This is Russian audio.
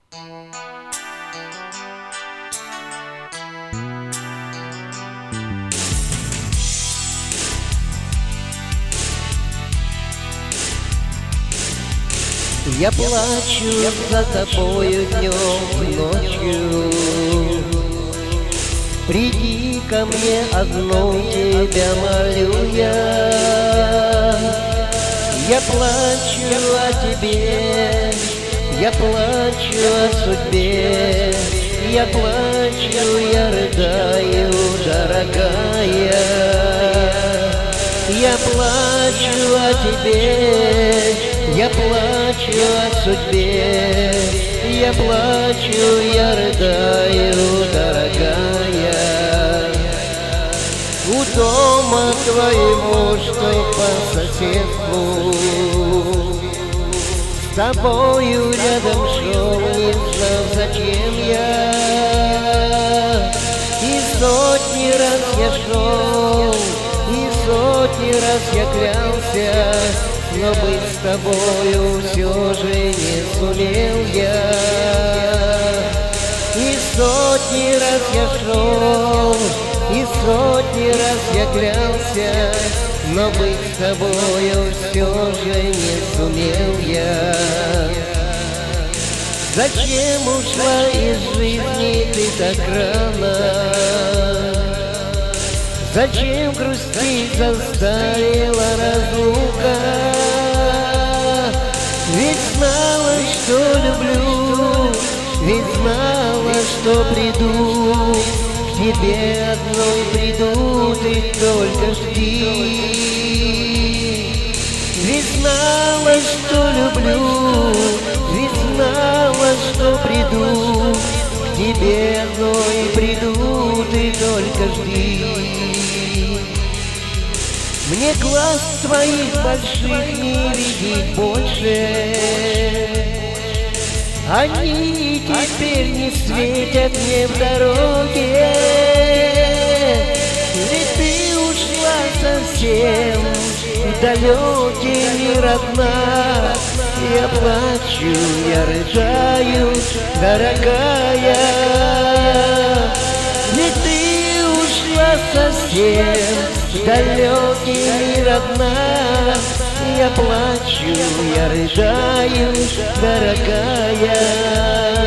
Я плачу за тобою днем и ночью. Приди ко мне одну, тебя молю я. Я плачу о тебе, я плачу о судьбе, я плачу, я рыдаю, дорогая. Я плачу о тебе, я плачу о судьбе, я плачу, я рыдаю, дорогая. У дома твоего, что по соседству, с тобою рядом шел, не знал, зачем я. И сотни раз я шел, и сотни раз я клялся, но быть с тобою все же не сумел я. И сотни раз я шел, и сотни раз я клялся, но быть с тобою все же не сумел я. Зачем ушла из жизни ты так рано? Зачем грустить заставила разлука? Ведь знала, что люблю, ведь знала, что приду, к тебе одной приду, ты только жди. Ведь знала, что люблю, ведь знала, что приду, к тебе одной приду, ты только жди. Мне глаз твоих больших не видеть больше, они теперь не светят мне в дороге. Ведь ты ушла совсем в далекий мир одна. Я плачу, я рыдаю, дорогая. Ведь ты ушла совсем в далекий мир одна. Я плачу, я рыдаю, дорогая.